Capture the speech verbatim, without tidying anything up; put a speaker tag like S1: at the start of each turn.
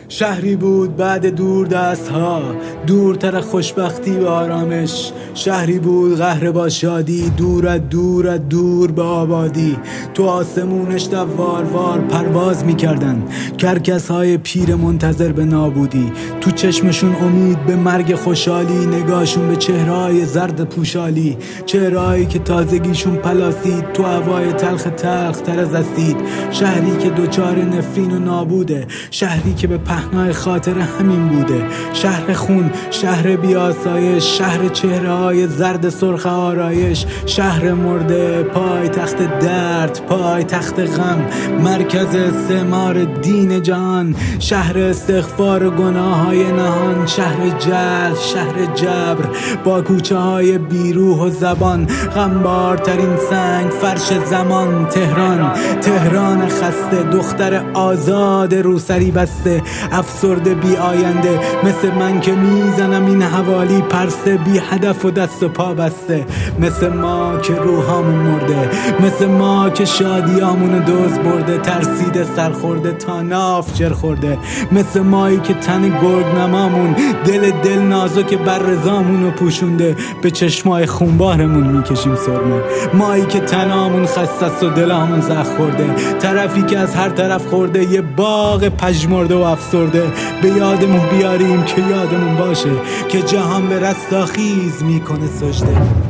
S1: شهری بود بعد دور دست ها، دورتر خوشبختی و آرامش. شهری بود قهر با شادی، دور از دور از دور به آبادی. تو آسمونش دوار وار پرواز میکردن کرکس های پیر منتظر به نابودی. تو چشمشون امید به مرگ خوشحالی، نگاهشون به چهرهای زرد پوشالی، چهرهایی که تازگیشون پلاسید تو هوای تلخ تلخ تر از اسید. شهری که دوچار نفرین و نابوده، شهری که به پهنای خاطر همین بوده. شهر خون، شهر بیاسایش، شهر چهره های زرد سرخ آرایش. شهر مرده، پای تخت درد، پای تخت غم، مرکز استعمار دین جهان. شهر استغفار و گناه های نهان، شهر جهل، شهر جبر با کوچه های بیروح و زبان. غمبارترین سنگ فرش زمان، تهران، تهران خسته، دختر آزاد روسری بسته، افسرده بی آینده، مثل من که میزنم این حوالی پرسه، بی هدف و دست و پا بسته. مثل ما که روحامون مرده، مثل ما که شادیامونو دوز برده، ترسیده سرخورده تا ناف جر خورده. مثل مایی که تن گرگ نمامون، دل دل نازک بر رضامونو پوشونده، به چشمای خونبارمون میکشیم سرمه. مایی که تنامون خسته است و دلامون زخم خورده، طرفی که از هر طرف خورده، یه باغ پژمرده و افسرده. به یادمون بیاریم که یادمون باشه که جهان به رستاخیز میکنه سجده.